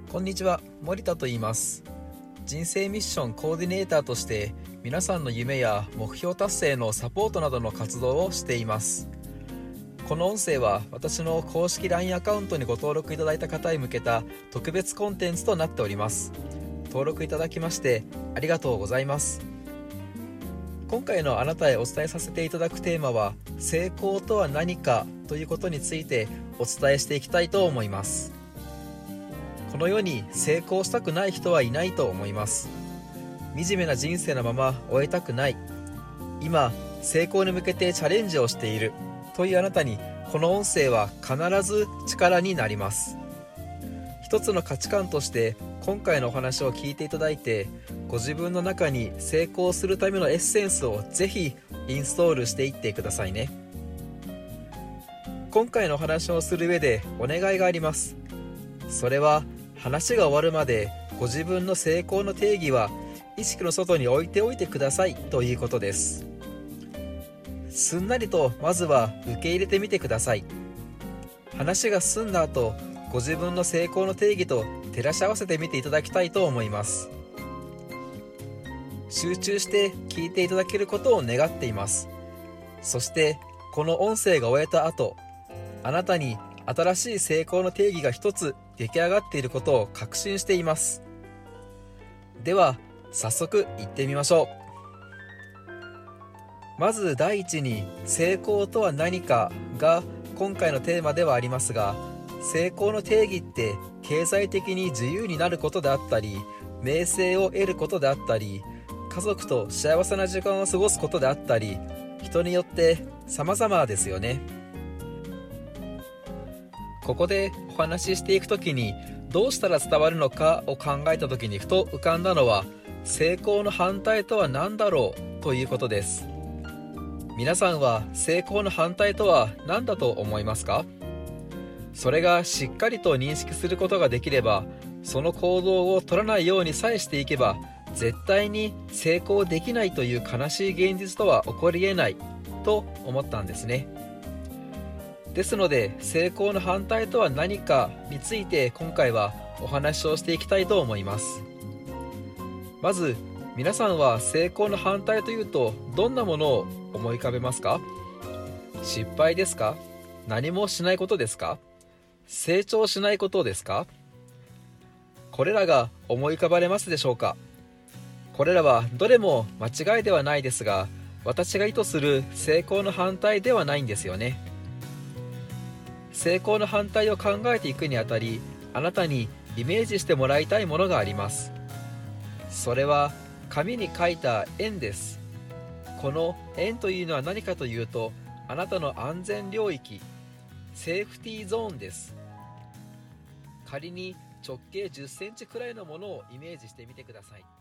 こんにちは、森田と言います。人生ミッションコーディネーターとして皆さんの夢や目標達成のサポートなどの活動をしています。この音声は私の公式 LINE アカウントにご登録いただいた方へ向けた特別コンテンツとなっております。登録いただきましてありがとうございます。今回のあなたへお伝えさせていただくテーマは、成功とは何かということについてお伝えしていきたいと思います。この世に成功したくない人はいないと思います。惨めな人生のまま終えたくない、今成功に向けてチャレンジをしているというあなたに、この音声は必ず力になります。一つの価値観として今回のお話を聞いていただいて、ご自分の中に成功するためのエッセンスをぜひインストールしていってくださいね。今回のお話をする上でお願いがあります。それは、話が終わるまでご自分の成功の定義は意識の外に置いておいてくださいということです。すんなりとまずは受け入れてみてください。話が済んだ後、ご自分の成功の定義と照らし合わせてみていただきたいと思います。集中して聞いていただけることを願っています。そしてこの音声が終えた後、あなたに新しい成功の定義が一つ出来上がっていることを確信しています。では早速行ってみましょう。まず第一に、成功とは何かが今回のテーマではありますが、成功の定義って経済的に自由になることであったり、名声を得ることであったり、家族と幸せな時間を過ごすことであったり、人によって様々ですよね。ここでお話ししていくときに、どうしたら伝わるのかを考えたときにふと浮かんだのは、成功の反対とは何だろうということです。皆さんは成功の反対とは何だと思いますか？それがしっかりと認識することができれば、その行動を取らないようにさえしていけば、絶対に成功できないという悲しい現実とは起こり得ないと思ったんですね。ですので、成功の反対とは何かについて今回はお話をしていきたいと思います。まず、皆さんは成功の反対というとどんなものを思い浮かべますか？失敗ですか？何もしないことですか？成長しないことですか？これらが思い浮かばれますでしょうか？これらはどれも間違いではないですが、私が意図する成功の反対ではないんですよね。成功の反対を考えていくにあたり、あなたにイメージしてもらいたいものがあります。それは紙に書いた円です。この円というのは何かというと、あなたの安全領域、セーフティーゾーンです。仮に直径10センチくらいのものをイメージしてみてください。